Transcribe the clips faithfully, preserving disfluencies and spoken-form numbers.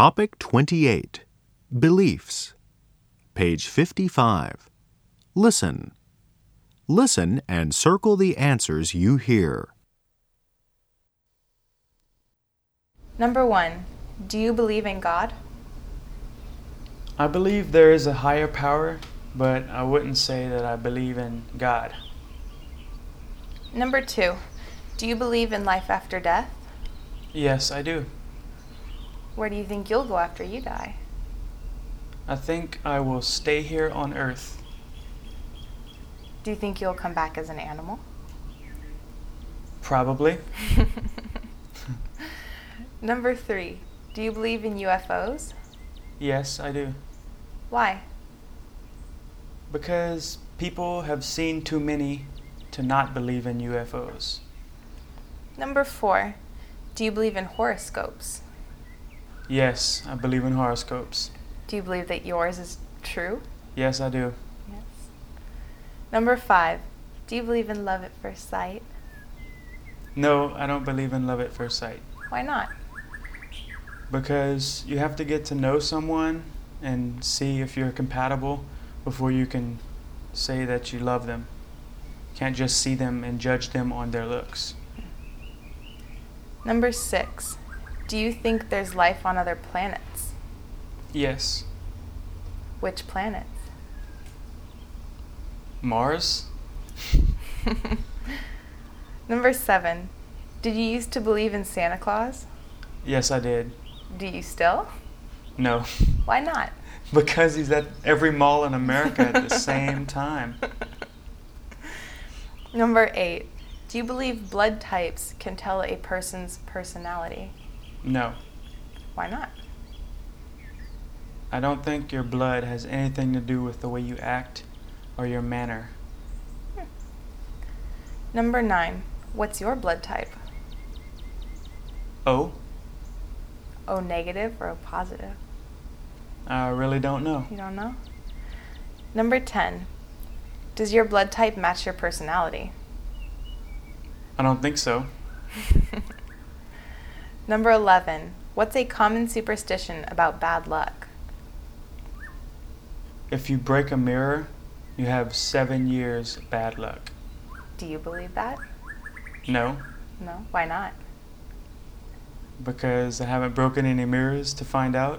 Topic twenty-eight. Beliefs. Page fifty-five. Listen. Listen and circle the answers you hear. Number one, do you believe in God? I believe there is a higher power, but I wouldn't say that I believe in God. Number two, do you believe in life after death? Yes, I do. Where do you think you'll go after you die? I think I will stay here on Earth. Do you think you'll come back as an animal? Probably. Number three, do you believe in U F Os? Yes, I do. Why? Because people have seen too many to not believe in U F Os. Number four, do you believe in horoscopes? Yes, I believe in horoscopes. Do you believe that yours is true? Yes, I do. Yes. Number five, do you believe in love at first sight? No, I don't believe in love at first sight. Why not? Because you have to get to know someone and see if you're compatible before you can say that you love them. You can't just see them and judge them on their looks. Number six, do you think there's life on other planets? Yes. Which planets? Mars? Number seven, did you used to believe in Santa Claus? Yes, I did. Do you still? No. Why not? Because he's at every mall in America at the same time. Number eight, do you believe blood types can tell a person's personality? No. Why not? I don't think your blood has anything to do with the way you act or your manner. Hmm. Number nine, what's your blood type? O? O negative or O positive? I really don't know. You don't know? Number ten, does your blood type match your personality? I don't think so. Number eleven, what's a common superstition about bad luck? If you break a mirror, you have seven years bad luck. Do you believe that? No, No? Why not? because I haven't broken any mirrors to find out.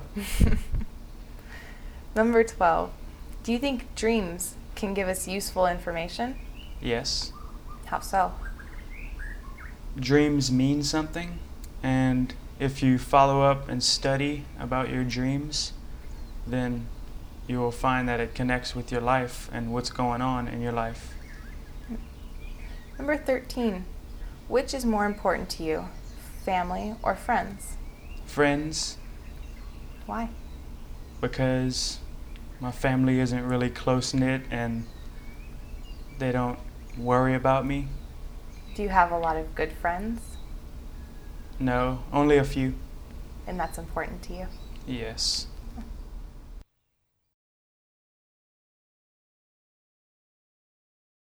Number twelve, do you think dreams can give us useful information? Yes. How so? Dreams mean something, and if you follow up and study about your dreams, then you will find that it connects with your life and what's going on in your life. Number thirteen, which is more important to you, family or friends? Friends, Why? because my family isn't really close-knit and they don't worry about me. Do you have a lot of good friends? No, only a few. And that's important to you? Yes.